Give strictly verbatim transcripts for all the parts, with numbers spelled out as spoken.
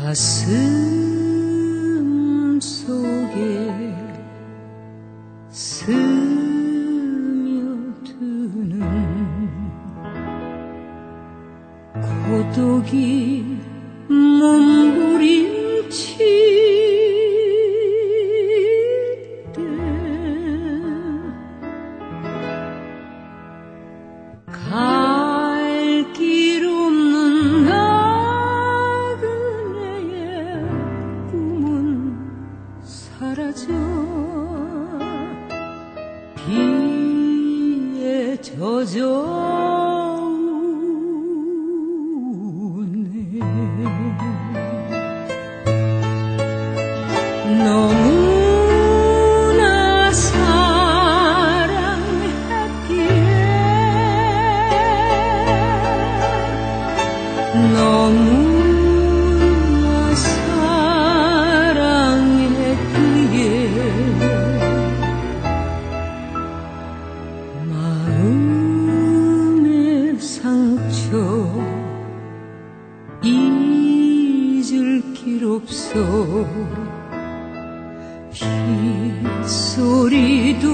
가슴 속에 스며드는 고독이 몸부림칠 때 갈 길 없는 나그네의 꿈은 사라져 비에 젖어 오네. 너무나 사랑했기에 너무나 사랑했기에 마음의 상처 잊을 길 없어. 빗소리도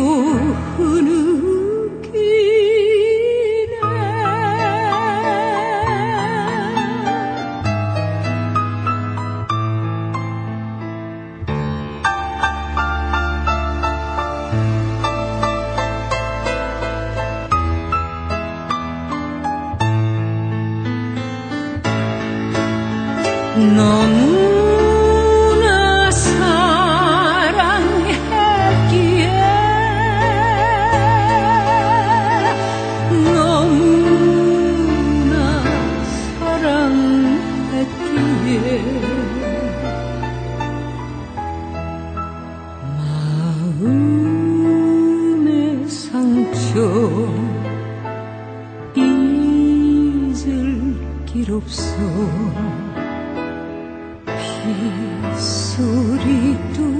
흐느끼네. 너무나 사랑했기에 너무나 사랑했기에 마음의 상처 잊을 길 없어. 빗소리도